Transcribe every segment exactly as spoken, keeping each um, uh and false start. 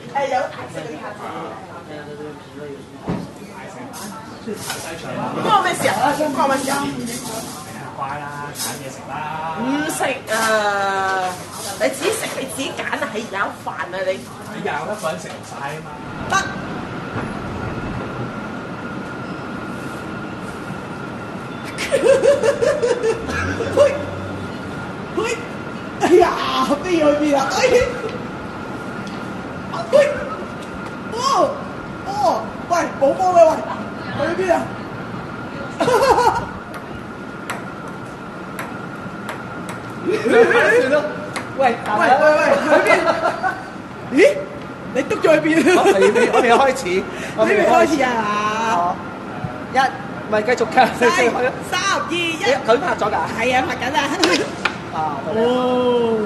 誒有顏色嗰啲卡仔。關我咩事啊？關我咩事啊？ 乖啦，揀嘢食啦。 唔食啊！你自己食，你自己揀啊！係有飯啊你。 你有一個人食唔晒啊嘛。 得。喂喂，哎呀，飛去邊啊？哎，喂，哦哦，喂，冇幫你喂，去邊啊？算啦，喂喂喂喂，去邊？咦？你篤咗去邊？ 我哋我哋開始， 我哋開始啊！ 一咪繼續㗎， 三二一， 佢拍咗㗎， 係啊，拍緊啊！ 啊， 哦，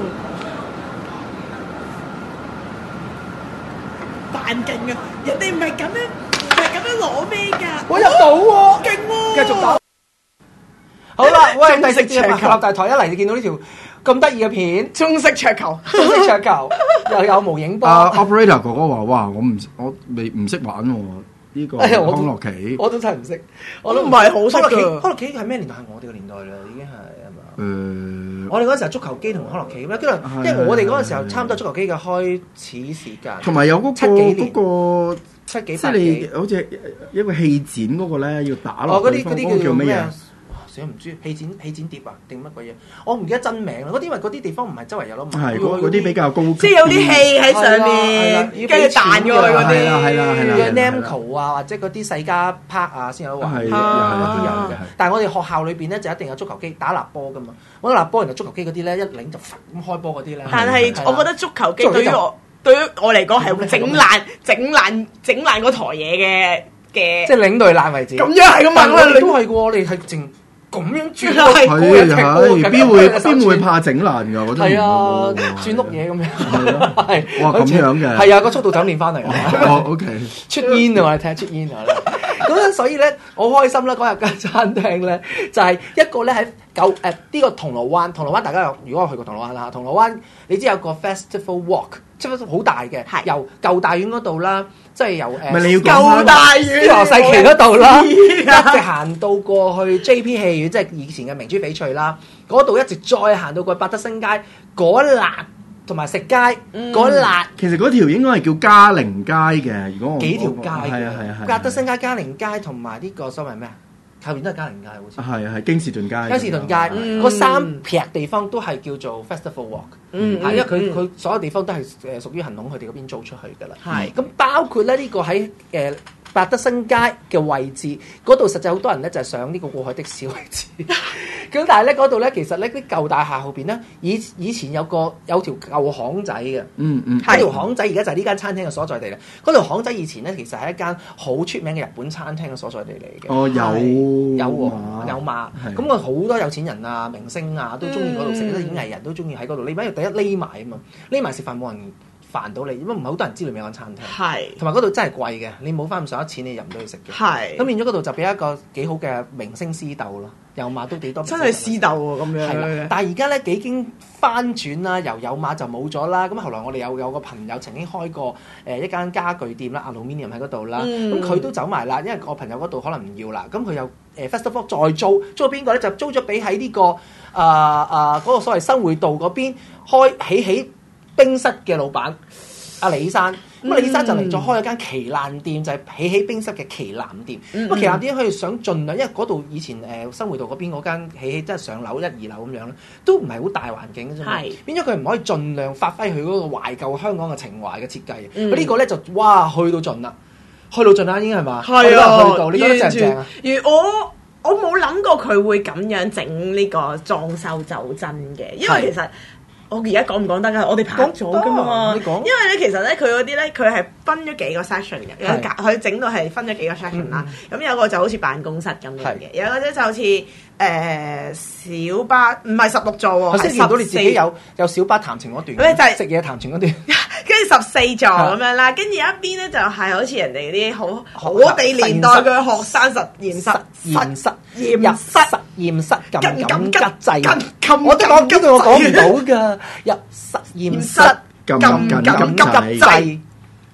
扮勁啊！人哋唔係咁樣，唔係咁樣攞咩㗎？ 我入到喎， 勁喎！ 繼續打。好啦，喂，第四節合大台一嚟就見到呢條咁得意嘅片， 中式桌球， 中式桌球又有無影波。 啊 ，operator 哥哥話：哇，我唔我未唔識玩喎。呢個康樂棋， 我都真係唔識， 我都唔係好識㗎。 康樂棋係咩年代？係我哋個年代啦，已經係係嘛？ 誒， 我哋嗰陣時候足球機同康樂棋咩？跟住，因為我哋嗰陣時候差唔多足球機嘅開始時間， 同埋有嗰個嗰個七幾即係你好似一個氣展嗰個咧，要打落。 哦，嗰啲嗰啲叫咩啊？成日唔知氣展氣展碟啊定乜鬼嘢？我唔記得真名啦。嗰啲因為嗰啲地方唔係周圍有咯， 係嗰嗰啲比較高級， 即係有啲氣喺上面，跟住彈過去嗰啲。 係啦係啦係啦。 嘅 Namco 啊，或者嗰啲世嘉 Park 啊，先有得玩。 係嗰啲有嘅。但係我哋學校裏邊咧就一定有足球機打立波噶嘛。我打立波，然後足球機嗰啲咧一擰就咁開波嗰啲咧。 但係我覺得足球機對於我對於我嚟講係會整爛整爛整爛嗰台嘢嘅嘅。 即係擰到爛為止。 咁樣係咁問啦， 你都係喎，你係淨。咁樣轉係係係，邊會邊會怕整爛㗎？我真係係啊，轉碌嘢咁樣係哇咁樣嘅係啊，個速度就咁練翻嚟啊！ 哦 OK， 出煙啊！我哋睇下出煙啊！咁所以咧，我開心啦！嗰日間餐廳咧，就係一個咧喺舊誒呢個銅鑼灣，銅鑼灣大家有如果我去過銅鑼灣啦，銅鑼灣你知有個 Festival Walk，即係好大嘅，由舊大院嗰度啦。即係由誒舊大院羅世奇嗰度啦，一直行到過去 J P 戲院，即係以前嘅明珠翡翠啦。嗰度一直再行到過去百德新街嗰一辣，同埋食街嗰一辣。 其實嗰條應該係叫嘉寧街嘅。如果我幾條街嘅， 係啊係啊係。 百德新街、嘉寧街同埋呢個所謂咩啊？後面都係嘉寧街好似。 係啊係京士頓街。 京士頓街嗰三撇地方都係叫做 Festival Walk。嗯，因為佢佢所有地方都係誒屬於恆隆佢哋嗰邊租出去㗎啦。係，咁包括咧呢個喺誒百德新街嘅位置嗰度，實際好多人咧就係上呢個過海的士位置。咁但係咧嗰度咧其實咧啲舊大廈後邊咧以以前有個有條舊巷仔嘅。嗯嗯。嗰條巷仔而家就係呢間餐廳嘅所在地啦。嗰條巷仔以前咧其實係一間好出名嘅日本餐廳嘅所在地嚟嘅。 哦，有有喎有馬。咁我好多有錢人啊、明星啊都中意嗰度食，啲演藝人都中意喺嗰度。你咪第一匿埋啊嘛，匿埋食飯冇人煩到你，因為唔係好多人知道有間餐廳。係，同埋嗰度真係貴嘅，你冇翻咁上下錢，你入唔到去食嘅。係，咁變咗嗰度就俾一個幾好嘅明星私竇咯，有馬都幾多。真係私竇喎，咁樣。係啦，但係而家咧幾經翻轉啦，由有馬就冇咗啦。咁後來我哋有有個朋友曾經開過誒一間家具店啦 ，Aluminium 喺嗰度啦，咁佢都走埋啦，因為我朋友嗰度可能唔要啦，咁佢又誒 Festival 再租，租邊個咧就租咗俾喺呢個啊啊嗰個所謂新會道嗰邊開起起冰室嘅老闆阿李生，咁啊李生就嚟咗開咗間旗艦店，就係起起冰室嘅旗艦店。咁旗艦店佢哋想盡量，因為嗰度以前誒新會道嗰邊嗰間起起即係上樓一二樓咁樣咧，都唔係好大環境嘅啫嘛。變咗佢唔可以盡量發揮佢嗰個懷舊香港嘅情懷嘅設計。佢呢個咧就哇去到盡啦，去到盡啦已經係嘛？係啊，去到你覺得正唔正啊？ 而我我冇諗過佢會咁樣整呢個裝修就真嘅，因為其實。我而家講唔講得㗎？我哋拍咗㗎嘛。因為咧，其實咧，佢嗰啲咧，佢係分咗幾個 section 嘅，有隔佢整到係分咗幾個 section 啦。咁有個就好似辦公室咁樣嘅，有個咧就好似誒小巴，唔係十六座喎，係見到你自己有有小巴談情嗰段， 咁就係食嘢談情嗰段， 跟住十四座咁樣啦。跟住有一邊咧就係好似人哋啲好我哋年代嘅學生實驗室、 實驗室、 驗室、 實驗室咁咁吉掣， 我都講呢度我講唔到㗎。入實驗室撳撳撳掣，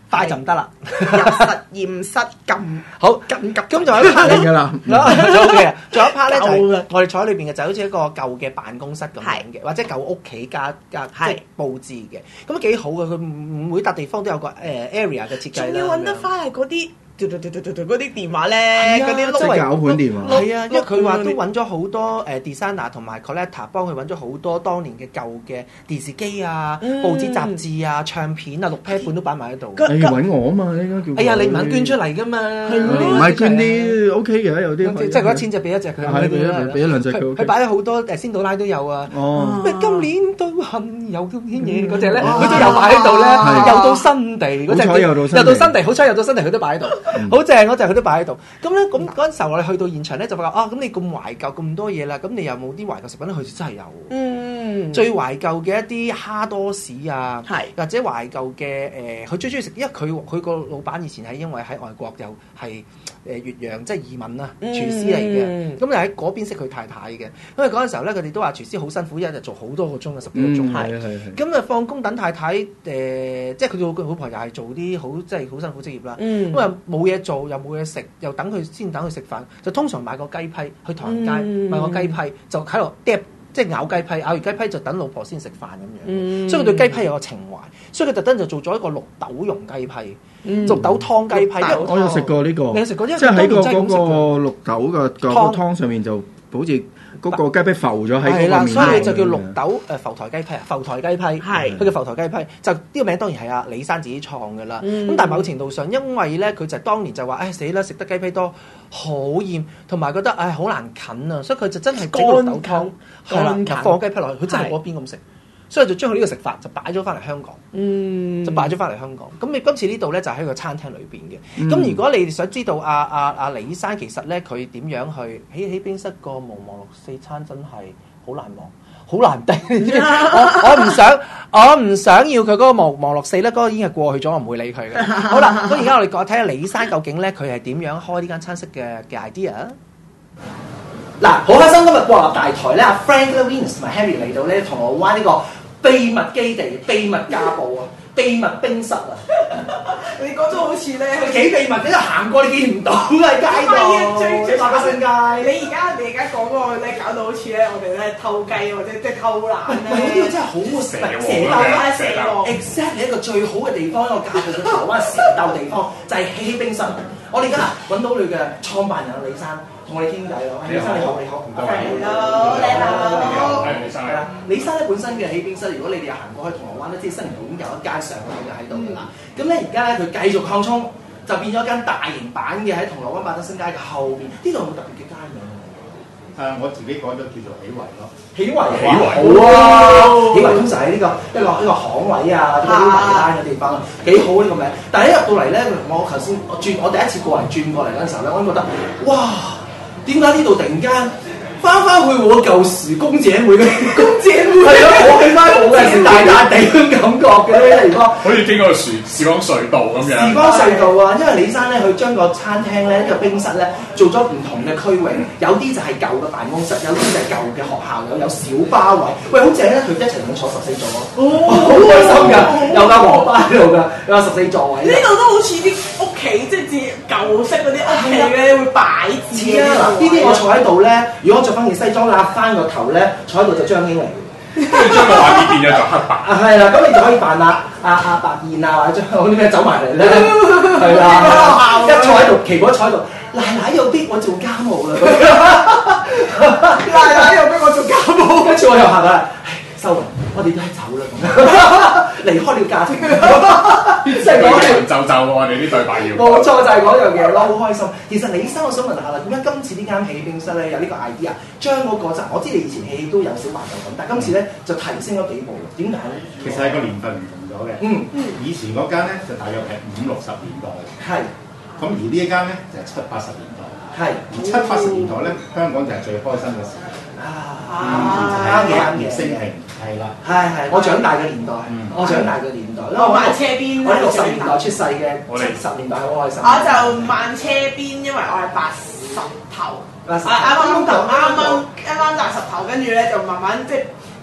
快就唔得啦， 入實驗室撳好緊急。 咁仲有一 part 㗎啦， 仲 OK 啊！仲有一 part 咧就係我哋坐喺裏邊嘅，就好似一個舊嘅辦公室咁樣嘅，或者舊屋企加加即係佈置嘅，咁幾好嘅。佢每笪地方都有個誒 area 嘅設計啦。 仲要揾得翻係嗰啲。嗰啲電話咧，嗰啲即係攪盤電話。 係啊，因為佢話都揾咗好多誒 designer 同埋 collector 幫佢揾咗好多當年嘅舊嘅電視機啊、報紙雜誌啊、唱片啊、六 pair 本都擺埋喺度。 你揾我啊嘛，應該叫。 哎呀，你唔肯捐出嚟㗎嘛？ 唔係捐啲 OK 嘅，有啲即係嗰一千隻俾一隻佢。 係俾一俾一兩隻佢。 佢擺咗好多誒仙杜拉都有啊。 哦。 咩今年都恨有啲嘢嗰隻咧，佢都有擺喺度咧。又到新地嗰隻， 又到新地，好彩又到新地，佢都擺喺度，好正嗰隻。佢都擺喺度，咁咧咁嗰陣時候我哋去到現場咧就發覺啊，咁你咁懷舊咁多嘢啦，咁你有冇啲懷舊食品咧？佢真係有，嗯，最懷舊嘅一啲蝦多士啊，係或者懷舊嘅誒，佢最中意食，因為佢佢個老闆以前係因為喺外國又係誒越洋即係移民啊，廚師嚟嘅，咁又喺嗰邊識佢太太嘅，因為嗰陣時候咧佢哋都話廚師好辛苦，一日做好多個鐘啊，十幾個鐘，係係咁啊放工等太太誒，即係佢個老婆又係做啲好即係好辛苦職業啦，咁啊冇嘢做又冇嘢食，又等佢先等佢食飯，就通常買個雞批去唐人街、嗯、買個雞批，就喺度嗒即係咬雞批，咬完雞批就等老婆先食飯咁樣。嗯、所以佢對雞批有個情懷，所以佢特登就做咗一個綠豆蓉雞批，嗯、綠豆湯雞批。 我有食過呢、呢個， 你有食過？即係喺個嗰個綠豆嘅個湯上面就好似。嗰個雞批浮咗喺嗰個面，係啦， 所以就叫綠豆誒浮台雞批啊，浮台雞批，係佢叫浮台雞批，就呢個名當然係阿李生自己創㗎啦。咁、嗯、但係某程度上，因為咧佢就當年就話，誒死啦，食得雞批多好厭，同埋覺得誒好難啃啊，所以佢就真係整綠豆湯，係啦，放雞批落去，佢真係嗰邊咁食。所以就將佢呢個食法就擺咗翻嚟香港，嗯、就擺咗翻嚟香港。咁你今次呢度咧就喺個餐廳裏邊嘅。咁、嗯、如果你想知道阿阿阿李生其實咧佢點樣去喺喺冰室個無望六四餐真係好難忘，好難定。我我唔想我唔想要佢嗰個無望六四咧，嗰、嗰個已經係過去咗，我唔會理佢嘅。好啦，咁而家我哋講睇下李生究竟咧佢係點樣開呢間餐室嘅嘅 idea。嗱，好開心今日國立大台咧，阿 Frank Lewis 同埋 Harry 嚟到咧銅鑼灣呢個秘密基地、秘密家寶啊、秘密冰室啊！ 你講咗好似咧， 佢幾秘密嘅，就行過你見唔到喺街度。最最馬新街。 你而家你而家講嗰個咧，搞到好似咧，我哋咧偷雞或者即係偷懶咧。 呢個真係好蛇喎！蛇竇啦，蛇竇。exactly 一個最好嘅地方，一個架步嘅台灣蛇竇地方，就係喜喜冰室。我哋而家揾到你嘅創辦人李生。同我哋傾偈咯，李生你好，你好，唔該。 Hello，你好。 係李生。係啦， 李生咧本身嘅喜冰室，如果你哋行過去銅鑼灣咧，即係新年已經有一間上去嘅喺度㗎啦。咁咧而家咧佢繼續擴充，就變咗一間大型版嘅喺銅鑼灣百德新街嘅後邊。呢度有冇特別嘅街名？ 誒，我自己改咗叫做喜圍咯。 喜圍， 喜圍， 好啊！喜圍通常喺呢個一個一個巷位啊，啲圍欄嘅地方，幾好呢個名。但係一入到嚟咧，我頭先我轉我第一次過嚟轉過嚟嗰陣時候咧，我都覺得哇！點解呢度突然間翻翻去我舊時公姐妹嘅公姐妹？係咯，我去翻我嘅時大大地嘅感覺嘅呢啲地方， 好似經過時時光隧道咁樣。時光隧道啊，因為李生咧，佢將個餐廳咧，呢個冰室咧，做咗唔同嘅區域，有啲就係舊嘅辦公室，有啲就係舊嘅學校，有有小巴位。喂，好正咧，佢一齊同坐十四座咯，好開心㗎，有架黃巴喺度㗎，有十四座位。 呢度都好似啲屋企，即係舊式嗰啲屋企咧，會擺字啊。 呢啲我坐喺度咧，如果我着翻件西裝，揦翻個頭咧，坐喺度就張英嚟嘅。 跟住將個畫面變咗做黑白。 啊，係啦，咁你就可以扮阿阿阿白燕啊，或者將啲咩走埋嚟咧，係啦，一坐喺度，奇寶坐喺度，奶奶又逼我做家務啦， 奶奶又逼我做家務， 跟住我又行啦，收雲，我哋都係走啦，咁離開呢個家庭，即係講係就就我哋啲對白要。 冇錯，就係嗰樣嘢咯，好開心。其實李生，我想問下啦，點解今次呢間喜冰室咧有呢個 idea，將嗰個就我知你以前喜都有小懷舊咁，但係今次咧就提升咗幾步，點解咧？ 其實係個年份唔同咗嘅。嗯嗯，以前嗰間咧就大約係五六十年代，係。咁而呢一間咧就係七八十年代，係。而七八十年代咧，香港就係最開心嘅時候。啊，啱嘅啱嘅，升興係啦，係係，我長大嘅年代，我長大嘅年代， 我慢車邊， 我六十年代出世嘅，七十年代好開心。 我就慢車邊，因為我係八十頭，啱啱頭啱啱啱啱大十頭，跟住咧就慢慢即係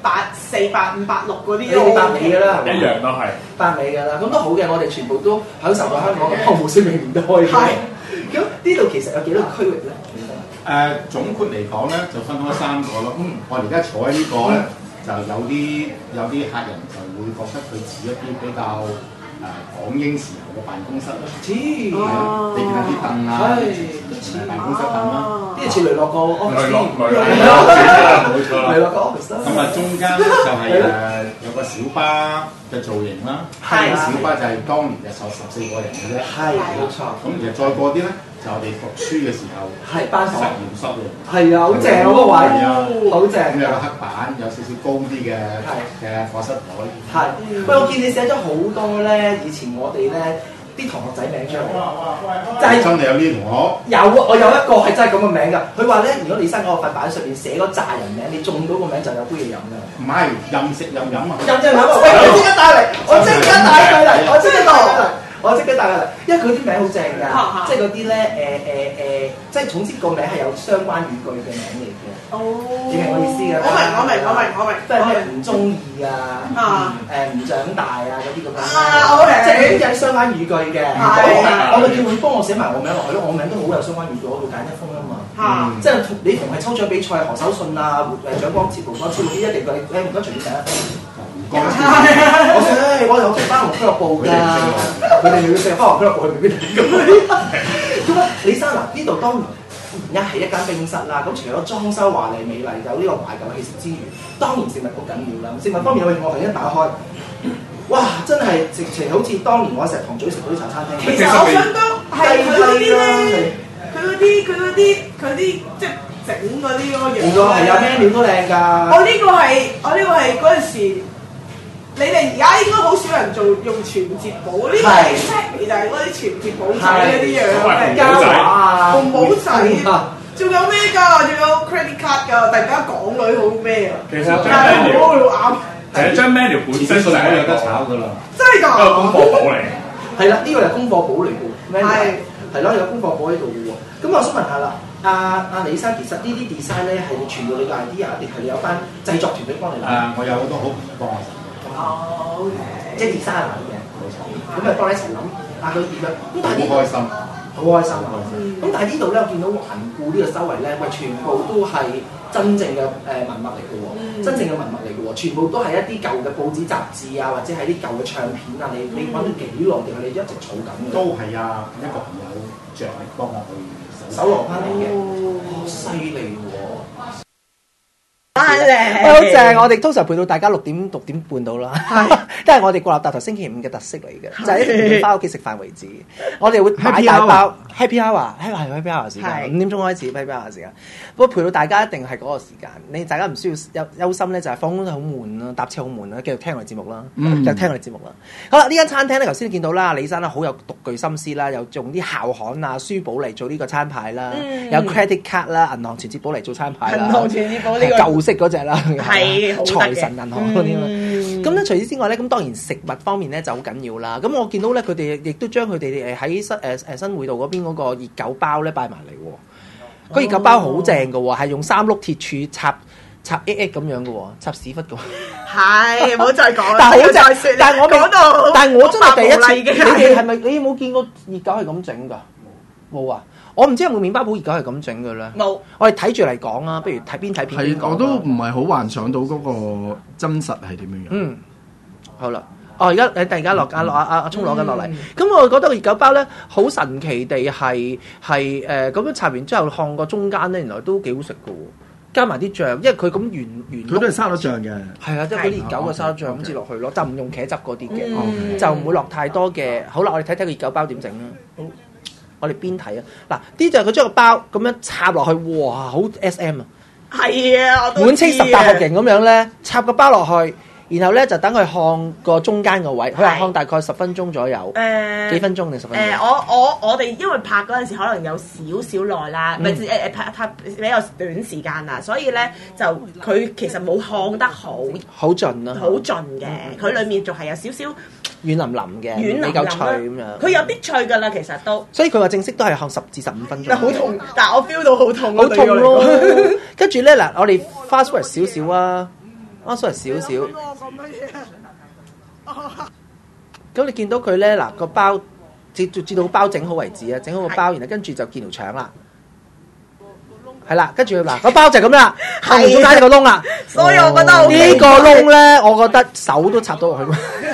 八四、八五、八六嗰啲你哋八尾㗎啦， 一樣都係八尾㗎啦，咁都好嘅，我哋全部都享受到香港嘅康復生命年代嘅。係，咁呢度其實有幾多個區域咧？ 誒總括嚟講咧，就分開三個咯。嗯，我哋而家坐喺呢個咧，就有啲有啲客人就會覺得佢似一啲比較誒港英時候嘅辦公室咯。 似， 係啊，你見下啲凳啊，都似辦公室凳啦。 啲似雷諾個 office， 雷諾雷諾，冇錯啦。 雷諾個 office。咁啊，中間咧就係誒有個小巴嘅造型啦。係。小巴就係當年就坐十四個人嘅啫。係，冇錯。咁其實再過啲咧。就我哋讀書嘅時候，係班房實驗室嚟，係啊，好正嗰個位，好正。咁有個黑板，有少少高啲嘅嘅課室台。係，喂，我見你寫咗好多咧，以前我哋咧啲同學仔名出嚟，就係真係有呢啲同學。有啊，我有一個係真係咁嘅名㗎。佢話咧，如果你生嗰個塊板上邊寫嗰扎人名，你中到個名就有杯嘢飲㗎。唔係，任食任飲啊！任飲飲啊！喂，我即刻帶嚟，我即刻帶佢嚟，我即刻帶佢嚟。我即刻帶佢嚟，因為佢啲名好正㗎，即係嗰啲咧誒誒誒，即係總之個名係有相關語句嘅名嚟嘅。哦，你明我意思㗎？我明我明我明我明，即係咩唔中意啊，誒唔長大啊嗰啲咁樣。啊 OK， 即係有相關語句嘅。我咪叫佢幫我寫埋我名落去咯，我名都好有相關語句，我會揀一封啊嘛。嚇，即係你逢係抽獎比賽，何守信啊、誒蔣光捷、盧光超嗰啲一定佢誒唔該隨便寫一封。我誒，我有讀翻學俱樂部㗎，佢哋要寫翻學俱樂部去邊度？咁啊，李生嗱，呢度當然而家係一間冰室啦。咁除咗裝修華麗美麗，有呢個懷舊氣息之餘，當然食物好緊要啦。食物方面，我我頭先打開，哇！真係直情好似當年我石塘咀食嗰啲茶餐廳。其實我想講係佢嗰啲咧，佢嗰啲佢嗰啲佢啲即係整嗰啲嗰個樣。唔錯，係有咩料都靚㗎。我呢個係我呢個係嗰陣時。你哋而家應該好少人做用存摺簿，呢個係 set 就係嗰啲存摺簿仔嗰啲樣嘅膠畫啊，紅帽仔，仲有咩㗎？仲有 credit card 㗎，突然間港女好咩啊？其實張 menu 好啱，其實張 menu 本身就係有得炒㗎啦，真係㗎，一個功課簿嚟。係啦，呢個係功課簿嚟㗎，係係咯，有功課簿喺度嘅喎。咁我想問下啦，阿阿李生，其實呢啲 design 咧係全部你嘅 idea，定係你有班製作團隊幫你諗？誒，我有好多好朋友幫我手。哦 ，OK，即係design嚟嘅，冇錯。咁咪幫你一齊諗，啊佢點樣？咁但係好開心，好開心啊！咁但係呢度咧，我見到環顧呢個周圍咧，喂，全部都係真正嘅誒文物嚟嘅喎，真正嘅文物嚟嘅喎，全部都係一啲舊嘅報紙雜誌啊，或者係啲舊嘅唱片啊，你你揾咗幾耐定係你一直儲緊嘅？都係啊，一個朋友着力幫我去搜羅翻嚟嘅，好犀利喎！好正！我哋通常陪到大家六點六點半到啦，都係我哋國立大台星期五嘅特色嚟嘅，就係一定要翻屋企食飯為止。我哋會買大包 Happy Hour，Happy Hour Happy Hour 時間，五點鐘開始 Happy Hour 時間。不過陪到大家一定係嗰個時間，你大家唔需要憂憂心咧，就係放工都好悶啦，搭車好悶啦，繼續聽我哋節目啦，繼續聽我哋節目啦。好啦，呢間餐廳咧，頭先見到啦，李生咧好有獨具心思啦，又用啲校刊啊、書簿嚟做呢個餐牌啦，有 credit card 啦、銀行存摺簿嚟做餐牌啦，銀行存摺簿呢個舊式嗰隻啦。係財神銀行嗰啲啦，咁咧、嗯、除此之外咧，咁當然食物方面咧就好緊要啦。咁我見到咧，佢哋亦都將佢哋誒喺新誒誒新會道嗰邊嗰個熱狗包咧擺埋嚟喎。個熱狗包好正嘅喎，係用三碌鐵柱插插 A A 咁樣嘅喎，插屎忽嘅。係，唔好再講啦。但係好正，但係我講到，但係我真係第一次。你哋係咪你有冇見過熱狗係咁整㗎？冇啊！我唔知有冇麵包鋪熱狗係咁整嘅咧。冇。我哋睇住嚟講啊，不如睇邊睇片邊講。係，我都唔係好幻想到嗰個真實係點樣樣。嗯，好啦。哦，而家你突然間落阿落阿阿阿聰攞緊落嚟。咁我覺得個熱狗包咧，好神奇地係係誒咁樣插完之後，烘個中間咧，原來都幾好食嘅喎。加埋啲醬，因為佢咁圓圓。佢都係沙律醬嘅。係啊，即係嗰啲熱狗嘅沙律醬咁至落去咯，就唔用茄汁嗰啲嘅，就唔會落太多嘅。好啦，我哋睇睇個熱狗包點整啦。好。我哋邊睇啊？嗱，呢就係佢將個包咁樣插落去，哇，好 S M 啊！係啊，滿清十大酷刑咁樣咧，插個包落去，然後咧就等佢烘個中間個位，佢話烘大概十分鐘左右。誒，幾分鐘定十分鐘？誒，我我我哋因為拍嗰陣時可能有少少耐啦，咪誒誒拍拍比較短時間啦，所以咧就佢其實冇烘得好，好盡啊，好盡嘅，佢裡面仲係有少少。軟腍腍嘅，比較脆咁樣。佢有啲脆㗎啦，其實都。所以佢話正式都係烘十至十五分鐘。好痛，但係我 feel 到好痛。好痛咯！跟住咧嗱，我哋 fast forward 少少啊， 安舒嚟少少。咁你見到佢咧嗱個包，至至到個包整好為止啊，整好個包，然後跟住就見條腸啦。係啦，跟住嗱個包就咁啦，後面中間個窿啦， 所以我覺得呢個窿咧，我覺得手都插到落去。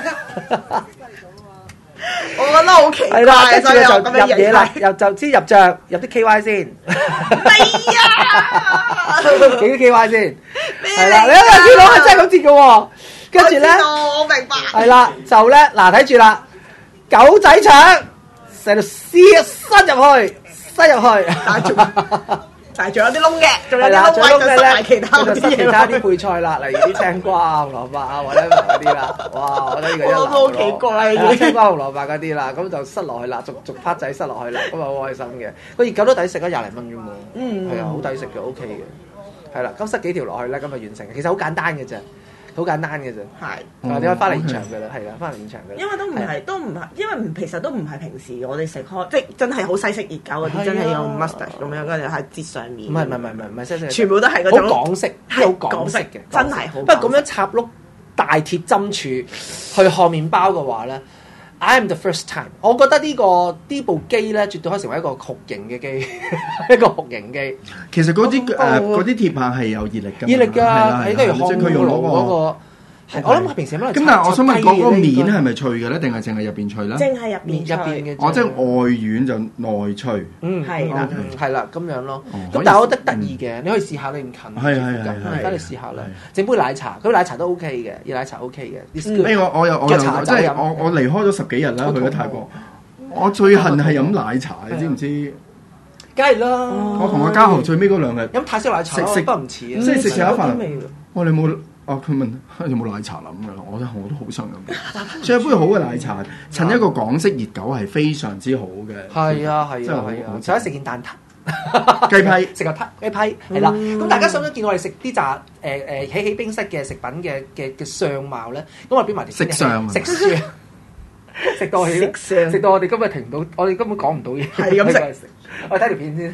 我覺得好奇怪， 係啦，跟住就入咁樣嘢啦，入就先入醬，入啲 K Y 先。 係啊， 幾啲 K Y 先？係啦，你睇見到係真係咁切嘅喎。跟住咧， 我明白。 係啦，就咧嗱睇住啦，狗仔腸成條絲伸入去，伸入去。 但係仲有啲窿嘅，仲有啲窿位就塞埋其他嗰啲嘢。 其他啲配菜啦，例如啲青瓜、紅蘿蔔啊，或者嗰啲啦。哇！我覺得呢個一流。 好奇怪嘅。 青瓜、紅蘿蔔嗰啲啦，咁就塞落去啦，逐逐 part 仔塞落去啦，咁啊好開心嘅。個熱狗都抵食啊，廿零蚊啫嘛。嗯。係啊，好抵食嘅 ，OK 嘅。係啦，咁塞幾條落去咧，咁就完成。其實好簡單嘅啫。好簡單嘅啫，係，你可以翻嚟現場嘅啦，係啦，翻嚟現場嘅。 因為都唔係，都唔係，因為唔其實都唔係平時我哋食開，即係真係好西式熱狗嗰啲，真係有 mustard 咁樣，跟住喺節上面。 唔係唔係唔係唔係西式， 全部都係嗰種好港式，好港式嘅， 真係好。 不過咁樣插碌大鐵針柱去烘麵包嘅話咧 ，I am the first time。我覺得呢個呢部機咧，絕對可以成為一個酷刑嘅機，一個酷刑機。 其實嗰啲誒嗰啲鐵棒係有熱力㗎， 熱力㗎，你都要烘佢用嗰個。 我諗平時咁咁，但係我想問嗰個面係咪脆嘅咧，定係淨係入邊脆咧？ 淨係入面入邊嘅。 哦，即係外軟就內脆。 嗯， 係啦， 係啦，咁樣咯。咁但係我覺得得意嘅，你可以試下，你唔近。 係係係。 翻嚟試下啦，整杯奶茶，嗰奶茶都 OK 嘅，熱奶茶 OK 嘅。 咩？我我又我又即係我我離開咗十幾日啦，去咗泰國。我最恨係飲奶茶，你知唔知？ 梗係啦。 我同阿嘉豪最尾嗰兩日飲泰式奶茶， 食食不唔似啊。 即係食食一飯。我哋冇。哦，佢問有冇奶茶諗㗎啦，我覺得我都好想飲。所以一杯好嘅奶茶，襯一個港式熱狗係非常之好嘅。 係啊係啊係啊，就可以食件蛋撻、雞批， 食個撻雞批係啦。咁大家想唔想見我哋食啲炸誒誒起起冰室嘅食品嘅嘅嘅相貌咧？咁我俾埋條食相食相，食到食相，食到我哋今日停唔到，我哋根本講唔到嘢。 係咁食， 我睇條片先。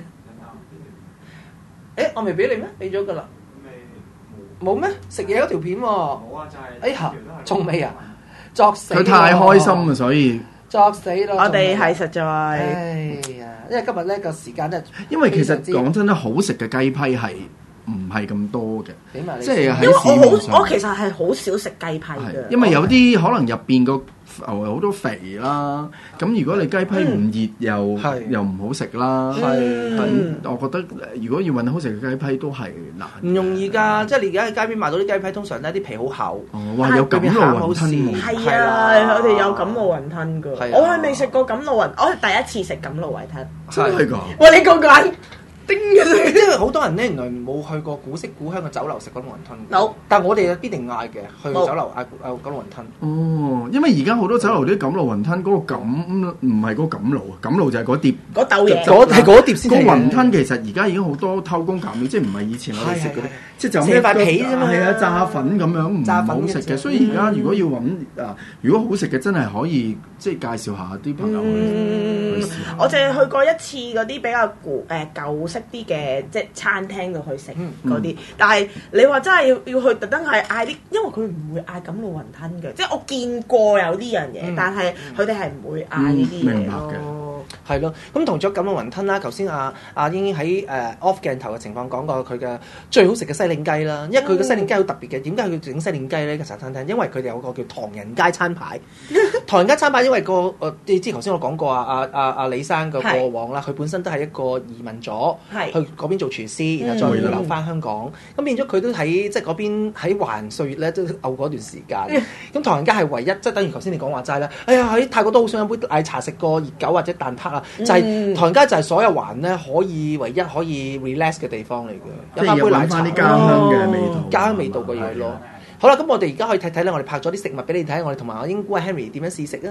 誒，我未俾你咩？俾咗㗎啦。冇咩食嘢嗰條片喎？冇啊，就係哎呀，仲未啊，作死！ 佢太開心啦，所以作死咯！ 我哋係實在， 哎呀，因為今日咧個時間咧， 因為其實講真咧，好食嘅雞批係唔係咁多嘅，即係喺市面上。我其實係好少食雞批嘅， 因為有啲可能入邊個牛好多肥啦，咁如果你雞批唔熱又又唔好食啦，係，我覺得如果要揾好食嘅雞批都係難， 唔容易㗎。即係你而家喺街邊買到啲雞批，通常咧啲皮好厚， 哇有錦鹵雲吞喎， 係啊，我哋有錦鹵雲吞㗎，我係未食過錦鹵雲，我係第一次食錦鹵雲吞， 真係㗎， 哇你個眼！ 因為好多人咧，原來冇去過古色古香嘅酒樓食錦鹵雲吞。 冇， 但係我哋必定嗌嘅，去酒樓嗌嗌錦鹵雲吞。 哦，因為而家好多酒樓啲錦鹵雲吞嗰個錦唔係嗰個錦鹵啊，錦鹵就係嗰碟嗰豆嘢， 嗰係嗰碟先。 個雲吞其實而家已經好多偷工減料，即係唔係以前我哋食嗰啲，即係就咁塊皮啫嘛。 係啊，炸粉咁樣唔好食嘅，所以而家如果要揾啊，如果好食嘅真係可以即係介紹下啲朋友去試下。 我淨係去過一次嗰啲比較古誒舊式啲嘅即係餐廳度去食嗰啲，但係你話真係要要去特登係嗌啲，因為佢唔會嗌錦鹵雲吞嘅，即係我見過有啲樣嘢，但係佢哋係唔會嗌呢啲嘢咯。 係咯，咁同咗錦鹵雲吞啦，頭先阿阿英喺誒 off 鏡頭嘅情況講過佢嘅最好食嘅西檸雞啦，因為佢嘅西檸雞好特別嘅，點解佢整西檸雞咧？呢個茶餐廳，因為佢哋有個叫唐人街餐牌，唐人街餐牌因為個誒，你知頭先我講過啊，阿阿阿李生嘅過往啦，佢本身都係一個移民咗，去嗰邊做廚師，然後再回流翻香港，咁變咗佢都喺即係嗰邊喺華人歲月咧都漚過一段時間。咁唐人街係唯一，即係等於頭先你講話齋啦。哎呀喺泰國都好想飲杯奶茶，食個熱狗或者蛋撻啊，就係唐人街就係所有華人咧可以唯一可以 relax 嘅地方嚟嘅，飲翻杯奶茶， 啲家鄉嘅味道， 家鄉味道嘅嘢咯。好啦，咁我哋而家可以睇睇咧，我哋拍咗啲食物俾你睇，我哋同埋阿英姑阿 Henry 點樣試食啊！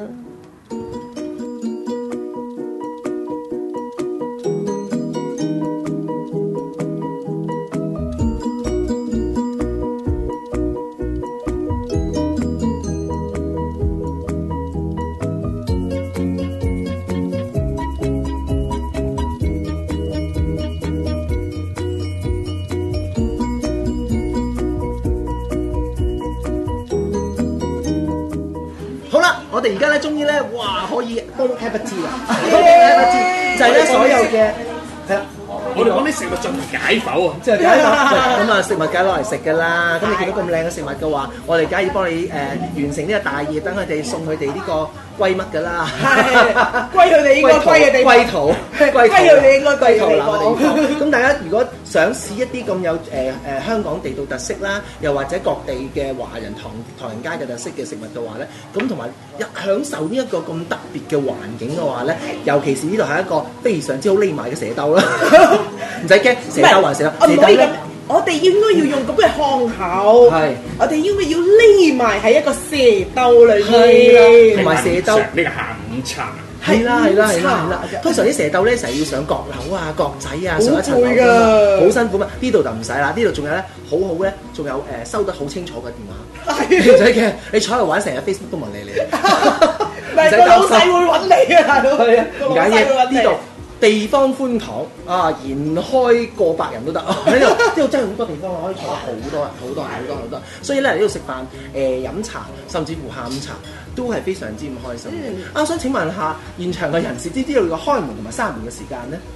我哋而家咧終於咧，哇可以幫 have a tea 啦 ，have a tea 就係咧所有嘅係啦。 我哋講啲食物進行解剖啊， 即係解剖咁啊，食物梗係攞嚟食㗎啦。咁你見到咁靚嘅食物嘅話，我哋梗係要幫你誒完成呢個大業，等佢哋送佢哋呢個歸乜㗎啦。 歸佢哋應該歸嘅地方。 歸途，歸歸佢哋應該歸途南嘅地方。咁大家如果想試一啲咁有誒誒香港地道特色啦，又或者各地嘅華人唐唐人街嘅特色嘅食物嘅話咧，咁同埋一享受呢一個咁特別嘅環境嘅話咧，尤其是呢度係一個非常之好匿埋嘅蛇兜啦。唔使驚，蛇兜還蛇兜，蛇兜咧， 我哋應該要用咁嘅腔口，係，我哋應該要匿埋喺一個蛇兜裏面， 同埋蛇兜呢個下午茶， 係啦係啦係啦係啦。通常啲蛇兜咧成日要上閣樓啊、閣仔啊，上一層樓㗎嘛，好辛苦嘛。呢度就唔使啦，呢度仲有咧好好咧，仲有誒收得好清楚嘅電話，唔使驚，你坐喺度玩成日 Facebook 都冇理你， 唔使老細會揾你啊，大佬， 係啊，唔緊要呢度。地方寬敞啊，延開過百人都得。呢度呢度真係好多地方可以坐好多人，好多人，好多好多。所以咧嚟呢度食飯、誒飲茶，甚至乎下午茶都係非常之唔開心嘅。啊，我想請問下現場嘅人士，知唔知道個開門同埋閂門嘅時間咧？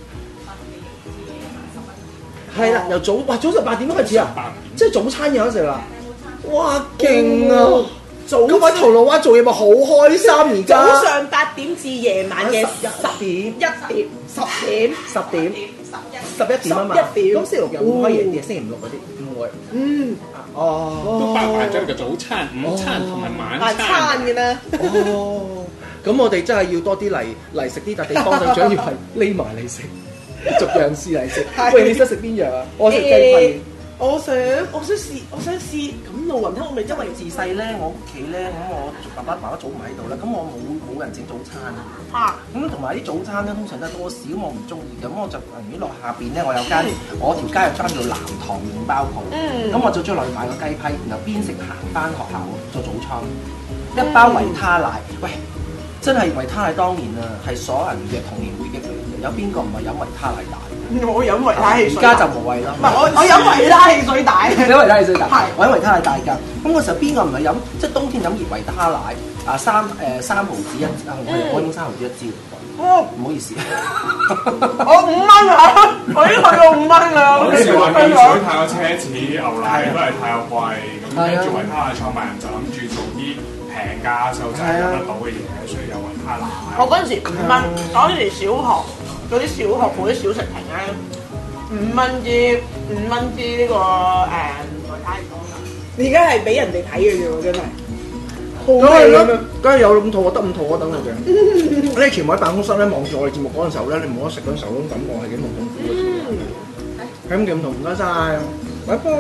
係啦，由早哇早上八點開始啊，即係早餐有得食啦。哇，勁啊！咁喺銅鑼灣做嘢咪好開心而家。 早上八點至夜晚嘅十點、一點、十點、 十點、十一點啊嘛。咁星期六日唔開夜啲，星期五六嗰啲唔會。嗯，哦， 都包埋咗個早餐、午餐同埋晚餐嘅啦。 哦，咁我哋真係要多啲嚟嚟食啲笪地方，最緊要係匿埋嚟食，逐樣試嚟食。喂，你想食邊樣啊？我食雞批。 我想，我想試，我想試咁路雲吞。我咪因為自細咧，我屋企咧，咁我爸爸爸爸早唔喺度啦，咁我冇冇人整早餐啊。咁同埋啲早餐咧，通常都係多士，咁我唔中意，咁我就寧願落下邊咧，我有間，我條街有間叫南塘麵包鋪，咁我就將落去買個雞批，然後邊食行翻學校做早餐，一包維他奶，喂，真係維他奶當年啊，係所有人嘅童年回憶嚟嘅，有邊個唔係飲維他奶大？ 我飲維他汽水， 而家就無謂啦。 唔係我我飲維他汽水大， 你飲維他汽水大， 係我飲維他奶大㗎。咁嗰時候邊個唔係飲？即係冬天飲熱維他奶啊，三誒三毫子一啊，我我用三毫子一支。哦，唔好意思， 我五蚊啊，我已經去到五蚊啦。 嗰時話汽水太過奢侈，牛奶都係太過貴，咁跟住維他奶創辦人就諗住做啲平價細路仔飲得到嘅嘢，所以有維他奶。 我嗰陣時五蚊，嗰陣時小學。嗰啲小學嗰啲小食評咧，五蚊支五蚊支呢個誒維他奶。你而家係俾人哋睇嘅啫喎，真係。 梗係啦，梗係有五套我得五套我等你嘅。你全部喺辦公室咧望住我哋節目嗰陣時候咧，你冇得食嗰陣時候嗰種感覺係幾冇痛苦嘅。咁幾唔同，唔該晒，拜拜。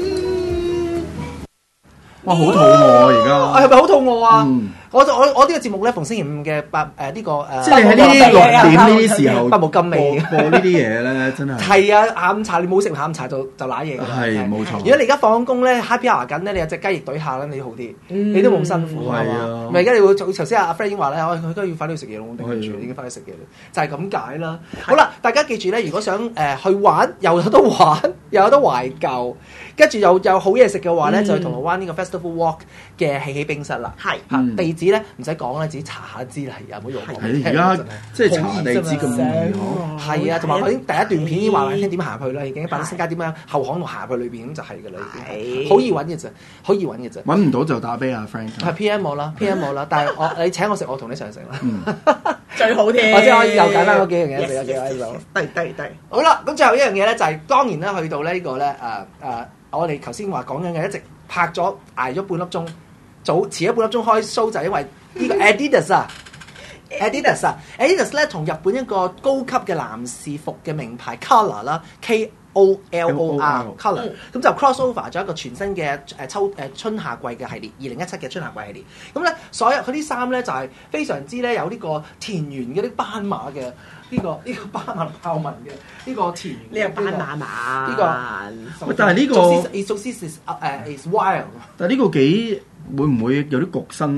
哇！好肚餓啊而家。 係咪好肚餓啊？我我我呢個節目咧，逢星期五嘅八誒呢個誒， 即係喺呢啲六點呢啲時候不冇金味播呢啲嘢咧，真係係啊！下午茶你冇食下午茶就就揦嘢㗎啦。 係冇錯。 如果你而家放工咧 happy hour 緊咧，你有隻雞翼對下咧，你好啲，你都冇咁辛苦係嘛？咪而家你會頭先阿 Fred 已經話咧，我佢而家要快啲去食嘢咯，我頂住已經快啲食嘢啦，就係咁解啦。好啦，大家記住咧，如果想誒去玩，又有得玩，又有得懷舊，跟住又有好嘢食嘅話咧，就去銅鑼灣呢個 Festival Walk 嘅喜喜冰室啦。係嚇地址咧唔使講啦，自己查下知啦，係啊，唔好用我。 係而家即係查地址咁易嗬。 係啊，同埋我已經第一段片已經話俾你聽點行去啦，已經百德新街點樣後巷度行去裏邊咁就係㗎啦，已經好易揾嘅啫，好易揾嘅啫。 揾唔到就打俾阿 Frank。 係 P M 我啦 ，P M 我啦，但係我你請我食，我同你上食啦， 最好添。 或者可以又揀翻嗰幾樣嘢食啊，幾位就。 對對對。 好啦，咁最後一樣嘢咧就係當然啦，去到呢個咧誒誒，我哋頭先話講緊嘅一直拍咗捱咗半粒鐘，早遲咗半粒鐘開 show 就係因為呢個 Adidas 啊。Adidas 啊 ，Adidas 咧同日本一個高級嘅男士服嘅名牌 Color 啦 ，K O L O R Color，咁就 crossover 咗一個全新嘅誒秋誒春夏季嘅系列，二零一七嘅春夏季系列。咁咧所有佢啲衫咧就係非常之咧有呢個田園嘅啲斑馬嘅呢個呢個斑馬豹紋嘅呢個田園。 呢個斑馬馬呢個， 但係呢個 is is is 誒 is wild。 但係呢個幾會唔會有啲焗身咧？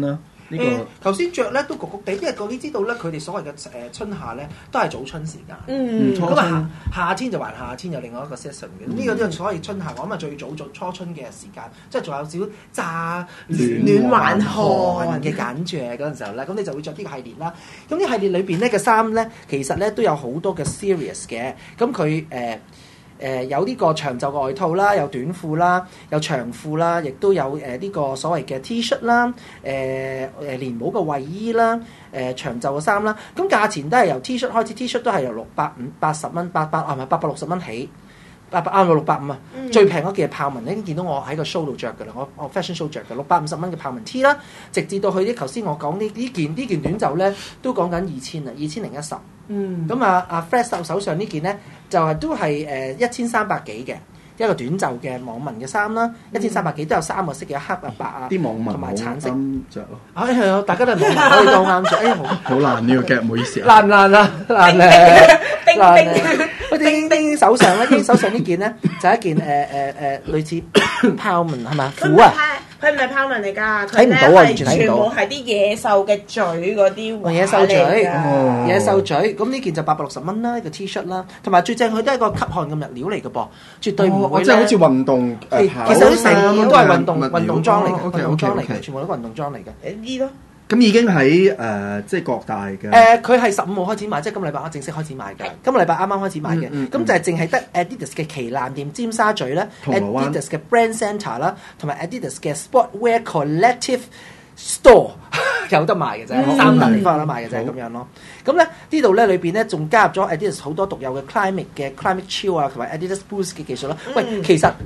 呢個頭先着咧都焗焗地，因為嗰啲知道咧，佢哋所謂嘅誒春夏咧都係早春時間。 嗯， 咁啊夏夏天就還夏天有另外一個 season 嘅。呢個都係所謂春夏，我諗係最早早初春嘅時間，即係仲有少少炸暖還寒嘅感覺嗰陣時候咧，咁你就會着呢個系列啦。咁呢系列裏邊咧嘅衫咧，其實咧都有好多嘅 series 嘅。咁佢誒。誒、呃、有呢個長袖嘅外套啦，有短褲啦，有長褲啦，亦都有誒呢、呃這個所謂嘅 T 恤啦，誒、呃、誒連帽嘅衞衣啦，誒、呃、長袖嘅衫啦，咁價錢都係由 T 恤開始 ，T 恤都係由六百五八十蚊，八百啊唔係八百六十蚊起，八百啱到六百五啊，嗯、最平嗰件係豹紋，你已經見到我喺個 show 度着㗎啦，我我 fashion show 着嘅六百五十蚊嘅豹紋 T 啦，直至到去啲頭先我講呢呢件呢件短袖咧，都講緊二千啊，二千零一十。嗯，咁啊啊 Fred 手手上呢件咧就係都係誒一千三百幾嘅一個短袖嘅網紋嘅衫啦，一千三百幾都有三個色嘅黑啊白啊， 啲網紋同埋橙色着咯。 哎係啊，大家都係網紋可以當啱着，哎好好難呢個嘅，唔好意思啊。 難難啊難咧難咧，我叮叮手上咧，叮手上呢件咧就係一件誒誒誒類似豹紋係嘛虎啊。 佢唔係豹紋嚟㗎， 睇唔到啊，完全睇唔到。 全部係啲野獸嘅嘴嗰啲。 野獸嘴，野獸嘴。咁呢件就八百六十蚊啦，呢個 T 恤啦，同埋最正佢都係個吸汗嘅物料嚟嘅噃，絕對唔會即係好似運動誒。 其實啲成件都係運動運動裝嚟嘅，運動裝嚟嘅，全部都運動裝嚟嘅。 誒呢咯。 咁已經喺誒即係各大嘅。 誒佢係十五號開始賣，即係今個禮拜我正式開始賣嘅。今個禮拜啱啱開始賣嘅，咁就係淨係得 Adidas 嘅旗艦店尖沙咀啦 ，Adidas 嘅 Brand Centre 啦，同埋 Adidas 嘅 Sportwear Collective Store 有得賣嘅啫，三大地方有得賣嘅啫，咁樣咯。咁咧呢度咧裏邊咧仲加入咗 Adidas 好多獨有嘅 Climate 嘅 Climate Chill 啊，同埋 Adidas Boost 嘅技術啦。喂，其實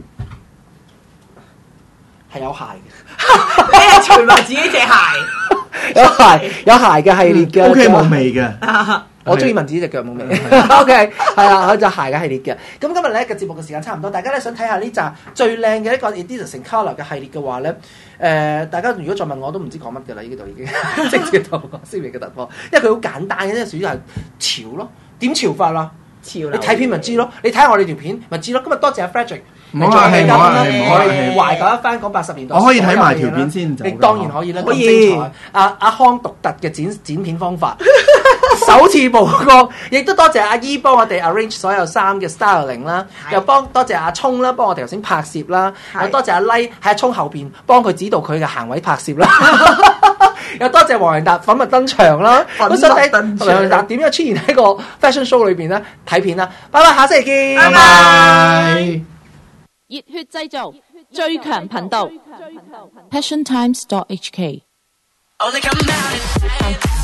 係有鞋嘅， 你係除埋自己隻鞋。 有鞋有鞋嘅系列嘅 ，O K 冇味嘅， 我中意聞自己隻腳冇味。O K 係啦，佢就鞋嘅系列嘅。咁今日咧嘅節目嘅時間差唔多，大家咧想睇下呢紮最靚嘅一個 Adidas Color 嘅系列嘅話咧，誒、呃、大家如果再問我都唔知講乜嘅啦，呢度已經直接突破鮮明嘅突破，因為佢好簡單嘅，即係屬於係潮咯。點潮法啦？潮流你睇片咪知咯，你睇下我哋條片咪知咯。今日多謝阿 Frederick。 唔好客氣，唔好客氣， 我哋懷舊一番講八十年代。 我可以睇埋條片先， 你當然可以啦，咁精彩。阿阿康獨特嘅剪剪片方法，首次曝光，亦都多謝阿姨幫我哋 arrange 所有衫嘅 styling 啦，又幫多謝阿聰啦，幫我哋頭先拍攝啦，又多謝阿 Lay 喺阿聰後邊幫佢指導佢嘅行位拍攝啦。又多謝黃仁達粉墨登場啦，都想睇黃仁達點樣出現喺個 fashion show 裏邊咧睇片啦。拜拜，下星期見。 拜拜。 熱血製造最強頻道 passion times dot h k